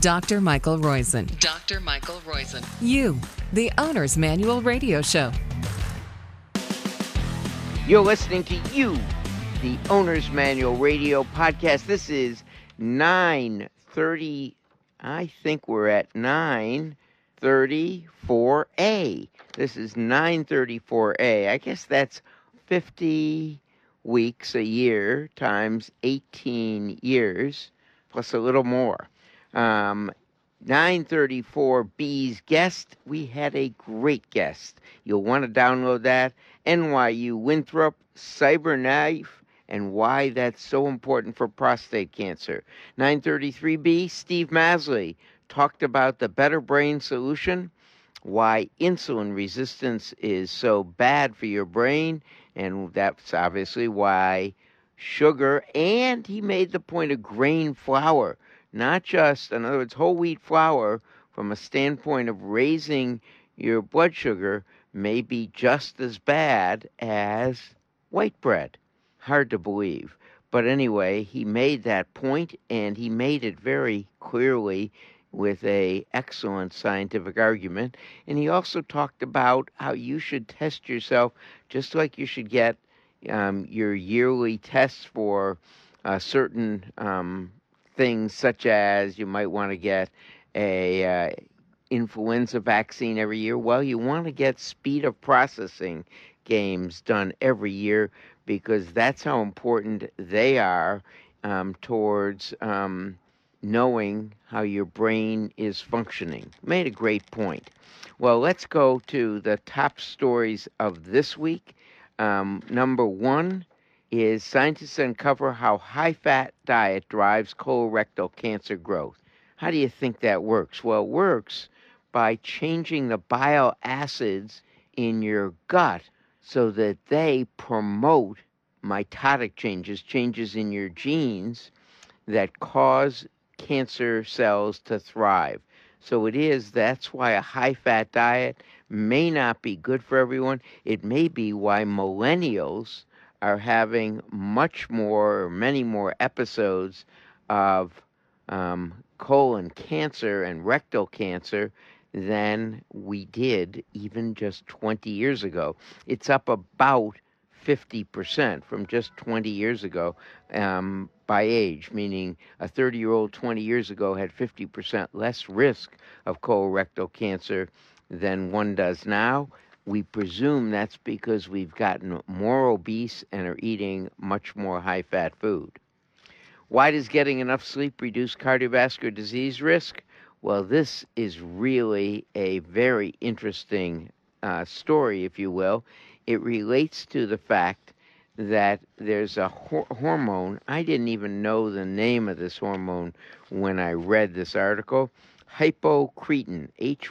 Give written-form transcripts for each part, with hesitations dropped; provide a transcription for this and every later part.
Dr. Michael Roizen. Dr. Michael Roizen. You, the Owner's Manual Radio Show. You're listening to You, the Owner's Manual Radio Podcast. This is 9:30. I think we're at 9:34A. This is 9:34A. I guess that's 50 weeks a year times 18 years, plus a little more. 934B's guest. We had a great guest. You'll want to download that. NYU Winthrop, CyberKnife, and why that's so important for prostate cancer. 933B, Steve Masley talked about the Better Brain Solution, why insulin resistance is so bad for your brain, and that's obviously why sugar, and he made the point of grain flour, not just, in other words, whole wheat flour from a standpoint of raising your blood sugar may be just as bad as white bread. Hard to believe. But anyway, he made that point, and he made it very clearly with a excellent scientific argument. And he also talked about how you should test yourself just like you should get your yearly tests for certain things, such as you might want to get a influenza vaccine every year. Well, you want to get speed of processing games done every year because that's how important they are towards knowing how your brain is functioning. Made a great point. Well, let's go to the top stories of this week. Number one is scientists uncover how high-fat diet drives colorectal cancer growth. How do you think that works? Well, it works by changing the bile acids in your gut so that they promote mitotic changes in your genes that cause cancer cells to thrive. So that's why a high-fat diet may not be good for everyone. It may be why millennials are having many more episodes of colon cancer and rectal cancer than we did even just 20 years ago. It's up about 50% from just 20 years ago by age, meaning a 30-year-old 20 years ago had 50% less risk of colorectal cancer than one does now. We presume that's because we've gotten more obese and are eating much more high-fat food. Why does getting enough sleep reduce cardiovascular disease risk? Well, this is really a very interesting story, if you will. It relates to the fact that there's a hormone. I didn't even know the name of this hormone when I read this article. Hypocretin,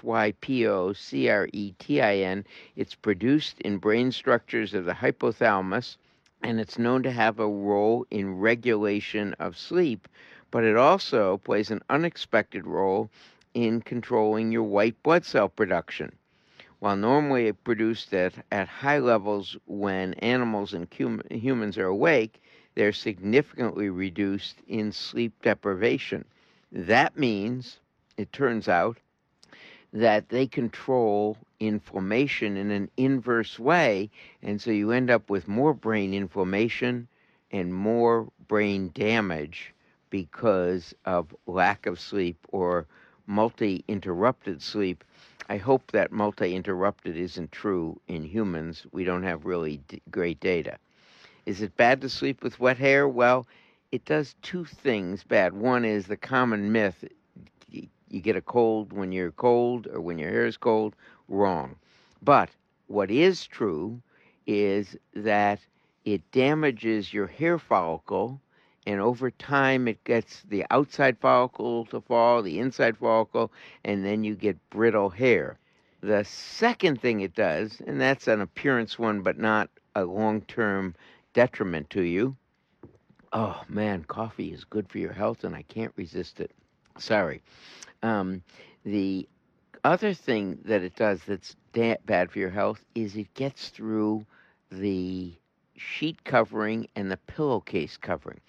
Hypocretin. It's produced in brain structures of the hypothalamus, and it's known to have a role in regulation of sleep, but it also plays an unexpected role in controlling your white blood cell production. While normally it's produced at high levels when animals and humans are awake, they're significantly reduced in sleep deprivation. That means, it turns out, that they control inflammation in an inverse way, and so you end up with more brain inflammation and more brain damage because of lack of sleep or multi-interrupted sleep. I hope that multi-interrupted isn't true in humans. We don't have really great data. Is it bad to sleep with wet hair? Well, it does two things bad. One is the common myth, you get a cold when you're cold or when your hair is cold. Wrong. But what is true is that it damages your hair follicle, and over time it gets the outside follicle to fall, the inside follicle, and then you get brittle hair. The second thing it does, and that's an appearance one but not a long-term detriment to you. Oh man, coffee is good for your health and I can't resist it. Sorry. The other thing that it does that's bad for your health is it gets through the sheet covering and the pillowcase covering.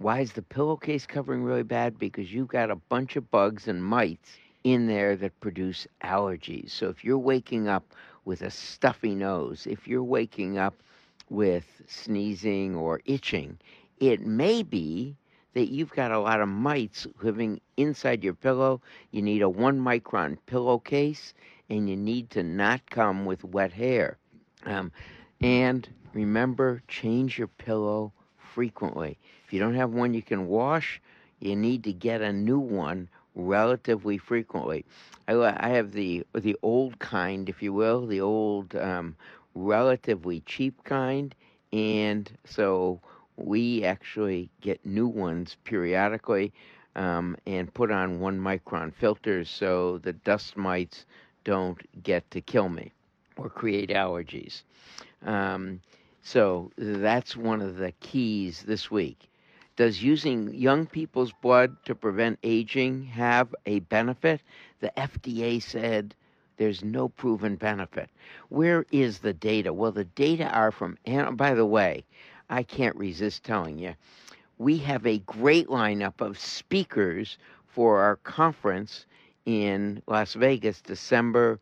Why is the pillowcase covering really bad? Because you've got a bunch of bugs and mites in there that produce allergies. So if you're waking up with a stuffy nose, if you're waking up with sneezing or itching, it may be that you've got a lot of mites living inside your pillow. You need a 1 micron pillowcase, and you need to not come with wet hair. Um, and remember, change your pillow frequently. If you don't have one you can wash, you need to get a new one relatively frequently. I have the old kind, if you will, the old relatively cheap kind, and so we actually get new ones periodically and put on 1 micron filters so the dust mites don't get to kill me or create allergies. Um, so that's one of the keys this week. Does using young people's blood to prevent aging have a benefit? The FDA said there's no proven benefit. Where is the data? Well, the data are from, and by the way, I can't resist telling you, we have a great lineup of speakers for our conference in Las Vegas, December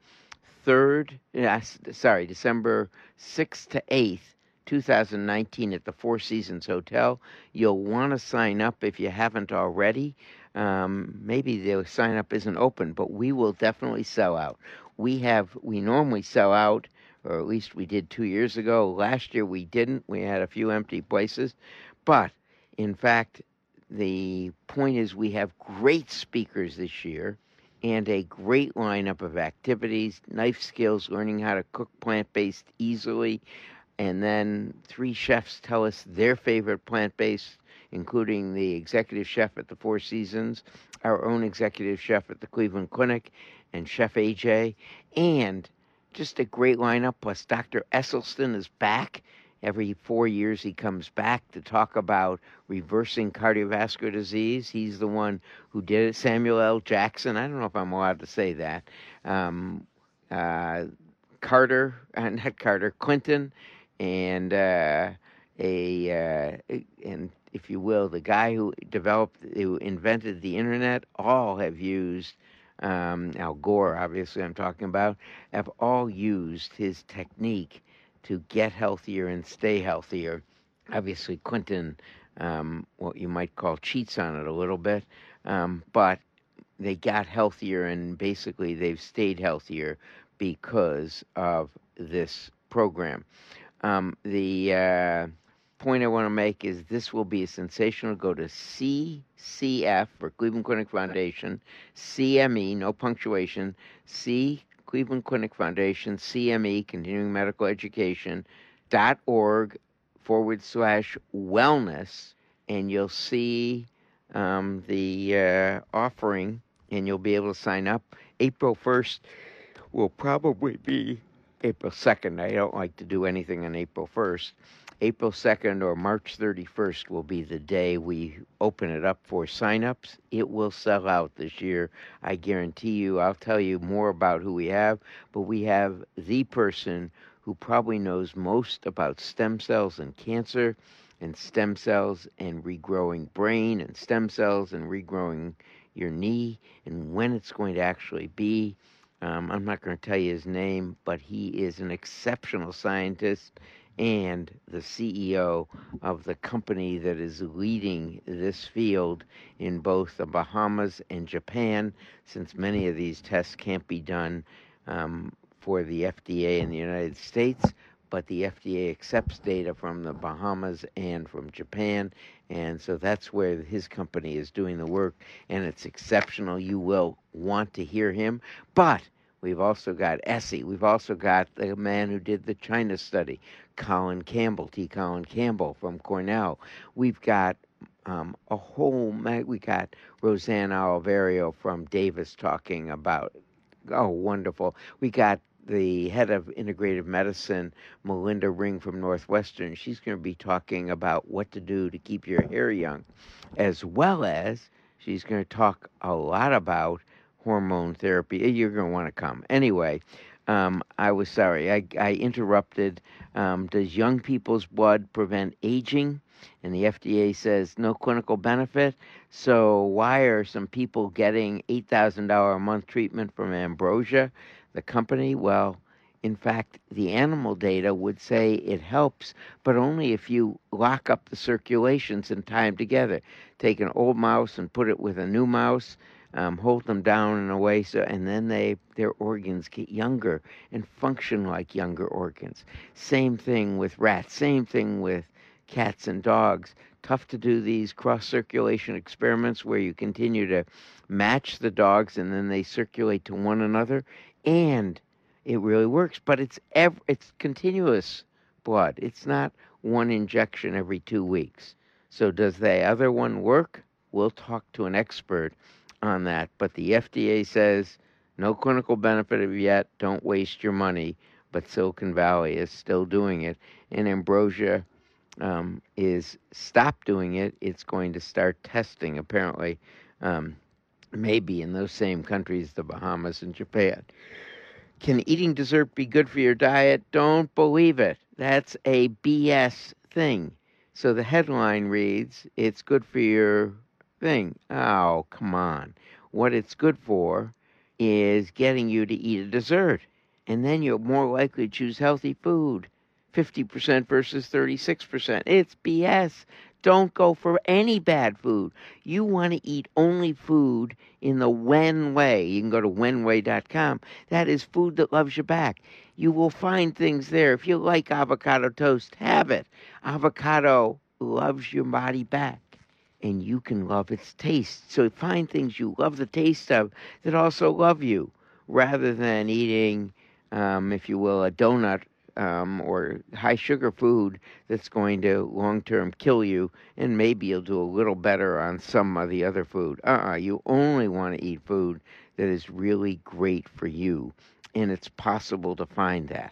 6th to 8th, 2019 at the Four Seasons Hotel. You'll want to sign up if you haven't already. Maybe the sign up isn't open, but we will definitely sell out. We normally sell out, or at least we did 2 years ago. Last year we didn't. We had a few empty places. But in fact, the point is we have great speakers this year and a great lineup of activities, knife skills, learning how to cook plant-based easily, and then 3 chefs tell us their favorite plant-based, including the executive chef at the Four Seasons, our own executive chef at the Cleveland Clinic, and Chef AJ, and just a great lineup, plus Dr. Esselstyn is back. Every 4 years he comes back to talk about reversing cardiovascular disease. He's the one who did it. Samuel L. Jackson, I don't know if I'm allowed to say that. Clinton, and and if you will, the guy who invented the internet, all have used, Al Gore, obviously I'm talking about, have all used his technique to get healthier and stay healthier. Obviously, Clinton, what you might call cheats on it a little bit, but they got healthier and basically they've stayed healthier because of this program. The point I want to make is this will be a sensational. Go to CCF for Cleveland Clinic Foundation, CME, no punctuation, Cleveland Clinic Foundation, CME, Continuing Medical Education, .org/wellness, and you'll see the offering, and you'll be able to sign up. April 1st will probably be April 2nd. I don't like to do anything on April 1st. April 2nd or March 31st will be the day we open it up for signups. It will sell out this year. I guarantee you. I'll tell you more about who we have, but we have the person who probably knows most about stem cells and cancer, and stem cells and regrowing brain, and stem cells and regrowing your knee, and when it's going to actually be. I'm not going to tell you his name, but he is an exceptional scientist and the CEO of the company that is leading this field in both the Bahamas and Japan, since many of these tests can't be done for the FDA in the United States, but the FDA accepts data from the Bahamas and from Japan, and so that's where his company is doing the work, and it's exceptional. You will want to hear him, but we've also got Essie. We've also got the man who did the China study, Colin Campbell, T. Colin Campbell from Cornell. We've got we got Roseanne Oliverio from Davis talking about, wonderful. We got the head of integrative medicine, Melinda Ring from Northwestern. She's going to be talking about what to do to keep your hair young, as well as she's going to talk a lot about hormone therapy. You're going to want to come. Anyway, I was sorry. I interrupted. Does young people's blood prevent aging? and the FDA says no clinical benefit. So why are some people getting $8,000 a month treatment from Ambrosia, the company? Well, in fact, the animal data would say it helps, but only if you lock up the circulations and tie them together. Take an old mouse and put it with a new mouse, hold them down in a way so, and then their organs get younger and function like younger organs. Same thing with rats. Same thing with cats and dogs. Tough to do these cross circulation experiments where you continue to match the dogs and then they circulate to one another, and it really works. But it's continuous blood. It's not one injection every 2 weeks. So does the other one work? We'll talk to an expert on that. But the FDA says no clinical benefit of it yet. Don't waste your money. But Silicon Valley is still doing it, and Ambrosia is stopped doing it. It's going to start testing, apparently, maybe in those same countries, the Bahamas and Japan. Can eating dessert be good for your diet? Don't believe it. That's a BS thing. So the headline reads, it's good for your thing. Oh, come on. What it's good for is getting you to eat a dessert. And then you're more likely to choose healthy food. 50% versus 36%. It's BS. Don't go for any bad food. You want to eat only food in the Wen way. You can go to wenway.com. That is food that loves you back. You will find things there. If you like avocado toast, have it. Avocado loves your body back, and you can love its taste. So find things you love the taste of that also love you, rather than eating, if you will, a donut or high sugar food that's going to long term kill you, and maybe you'll do a little better on some of the other food. You only want to eat food that is really great for you, and it's possible to find that.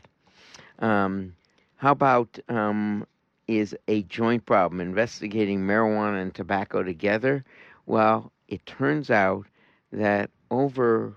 How about is a joint problem? Investigating marijuana and tobacco together. Well, it turns out that over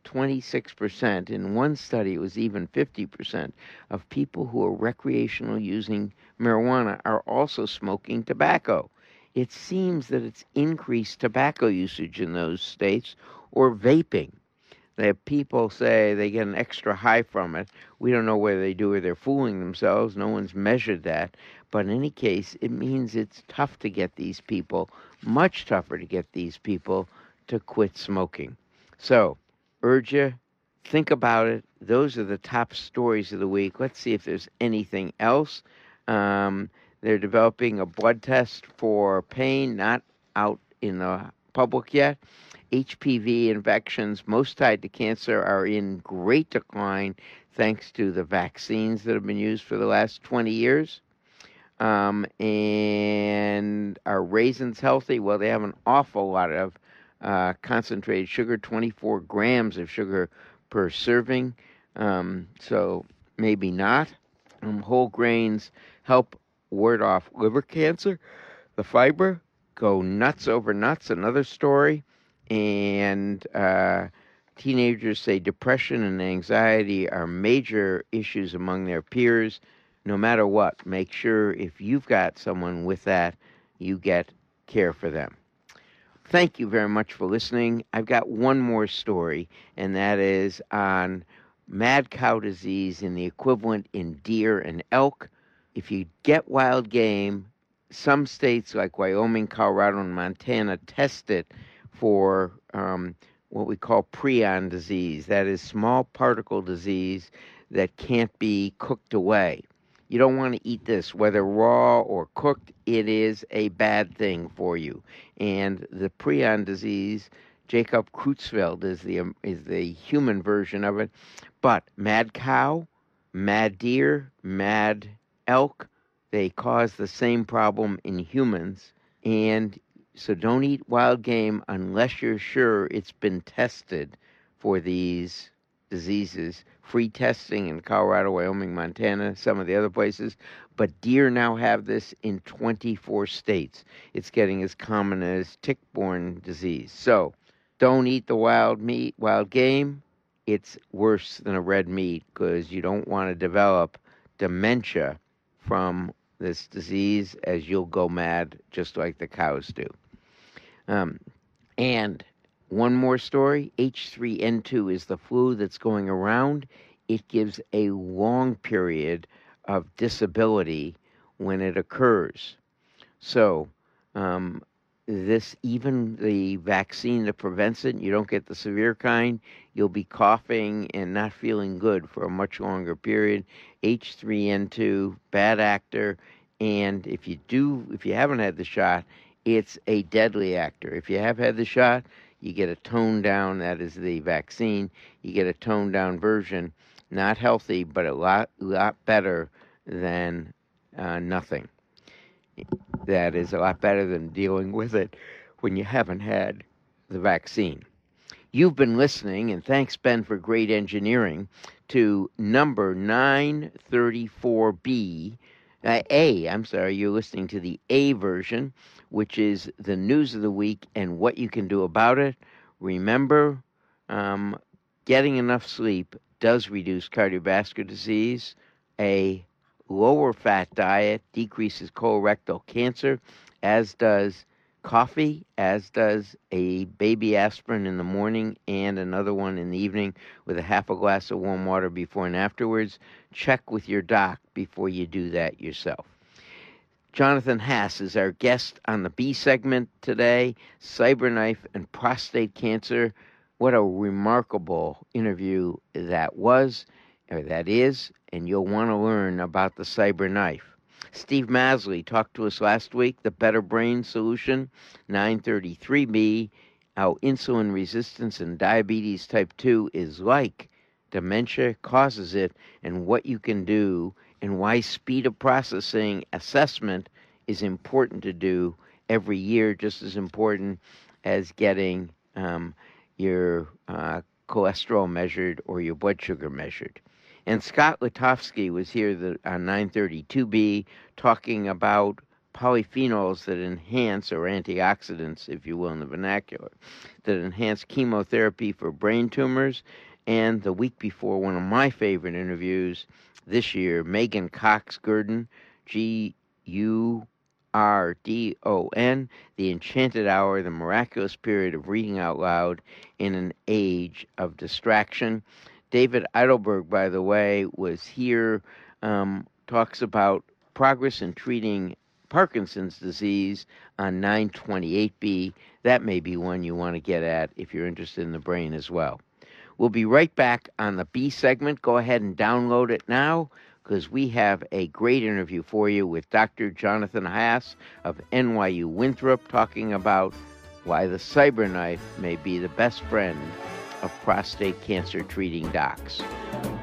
26%, in one study it was even 50%, of people who are recreational using marijuana are also smoking tobacco. It seems that it's increased tobacco usage in those states, or vaping. People say they get an extra high from it. We don't know whether they do or they're fooling themselves. No one's measured that. But in any case, it means it's tough to get these people, much tougher to get these people to quit smoking. So, urge you, think about it. Those are the top stories of the week. Let's see if there's anything else. They're developing a blood test for pain, not out in the public yet. HPV infections, most tied to cancer, are in great decline thanks to the vaccines that have been used for the last 20 years. And are raisins healthy? Well, they have an awful lot of concentrated sugar, 24 grams of sugar per serving. So maybe not. Whole grains help ward off liver cancer. The fiber, go nuts over nuts, another story. And teenagers say depression and anxiety are major issues among their peers. No matter what, make sure if you've got someone with that, you get care for them. Thank you very much for listening. I've got one more story, and that is on mad cow disease and the equivalent in deer and elk. If you get wild game, some states like Wyoming, Colorado, and Montana test it for what we call prion disease. That is small particle disease that can't be cooked away. You don't want to eat this, whether raw or cooked. It is a bad thing for you. And the prion disease, Jacob Creutzfeldt is the human version of it. But mad cow, mad deer, mad elk, they cause the same problem in humans. And so don't eat wild game unless you're sure it's been tested for these diseases. Free testing in Colorado, Wyoming, Montana, some of the other places. But deer now have this in 24 states. It's getting as common as tick-borne disease. So don't eat the wild game. It's worse than a red meat because you don't want to develop dementia from this disease as you'll go mad just like the cows do. And one more story, H3N2 is the flu that's going around. It gives a long period of disability when it occurs. So even the vaccine that prevents it, you don't get the severe kind, you'll be coughing and not feeling good for a much longer period. H3N2, bad actor, and if you haven't had the shot, it's a deadly actor. If you have had the shot, you get a toned down, that is the vaccine, you get a toned down version, not healthy, but a lot better than nothing. That is a lot better than dealing with it when you haven't had the vaccine. You've been listening, and thanks, Ben, for great engineering, to number 934B. You're listening to the A version, which is the news of the week and what you can do about it. Remember, getting enough sleep does reduce cardiovascular disease. A lower fat diet decreases colorectal cancer, as does coffee, as does a baby aspirin in the morning and another one in the evening with a half a glass of warm water before and afterwards. Check with your doc before you do that yourself. Jonathan Haas is our guest on the B segment today, CyberKnife and prostate cancer. What a remarkable interview that is, and you'll want to learn about the CyberKnife. Steve Masley talked to us last week, the Better Brain Solution, 933B, how insulin resistance and diabetes type 2 is like dementia causes it, and what you can do, and why speed of processing assessment is important to do every year, just as important as getting your cholesterol measured or your blood sugar measured. And Scott Litovsky was here on 932B talking about polyphenols that enhance, or antioxidants, if you will, in the vernacular, that enhance chemotherapy for brain tumors. And the week before, one of my favorite interviews this year, Megan Cox-Gurdon, Gurdon, The Enchanted Hour, the Miraculous Period of Reading Out Loud in an Age of Distraction. David Eidelberg, by the way, was here, talks about progress in treating Parkinson's disease on 928B. That may be one you want to get at if you're interested in the brain as well. We'll be right back on the B segment. Go ahead and download it now, because we have a great interview for you with Dr. Jonathan Haas of NYU Winthrop, talking about why the CyberKnife may be the best friend of prostate cancer treating docs.